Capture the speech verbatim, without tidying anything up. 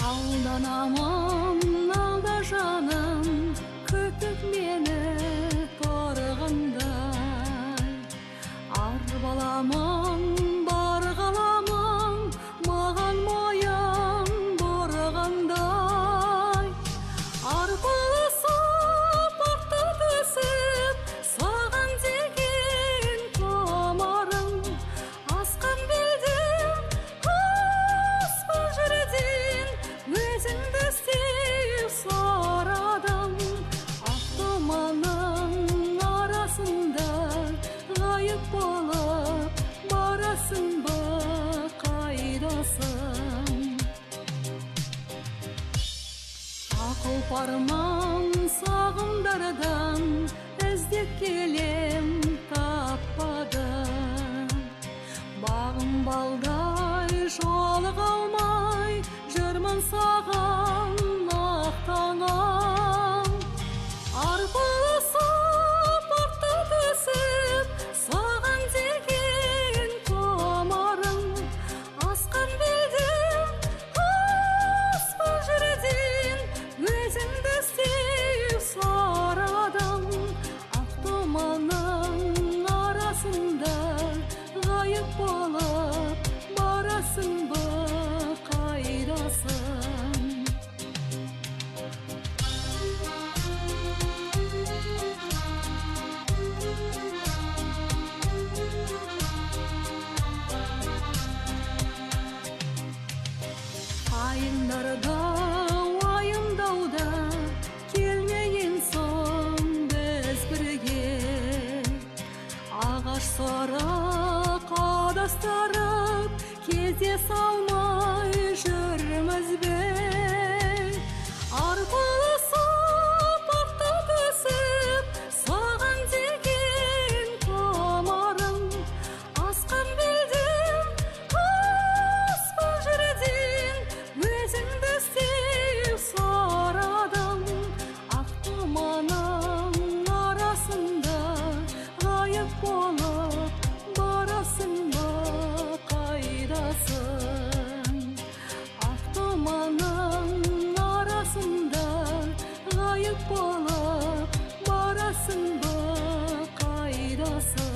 Aldanamam, alda жаным, күтіп мені торығандай. Арбаламаң, бар қаламаң, маған мояң бұрығандай. Арпалысып, артта түсіп, саған деген томарың. Асқан белден, аспан жерден, өзіңді іздеп сарадым. Ақ тұманның арасында ғайып болып барасың ба, қайдасың? Ақыл парман сағымдардан іздеп келем, таппадым. Бағым балдай жолыға алмай, жүрмін саған ақтаңам. Арпалысып, артта түсіп, саған деген томарың. Асқан белден, аспан жерден, өзіңді іздеп сарадым. Ақ тұманның арасында ғайып болып барасың ба, қайдасың? Айындарда, уайымдауда, келмеген соң біз бірге. Ағаш сары қадастырып, кезе салмай жүрміз бе? Арпалысып, артта түсіп, саған деген томарың. Асқан белден, аспан жерден, өзіңді іздеп сарадым. Ақ тұманның арасында ғайып болып барасың ба, қайдасың? Ақ тұманның арасында ғайып болып барасың ба, қайдасың?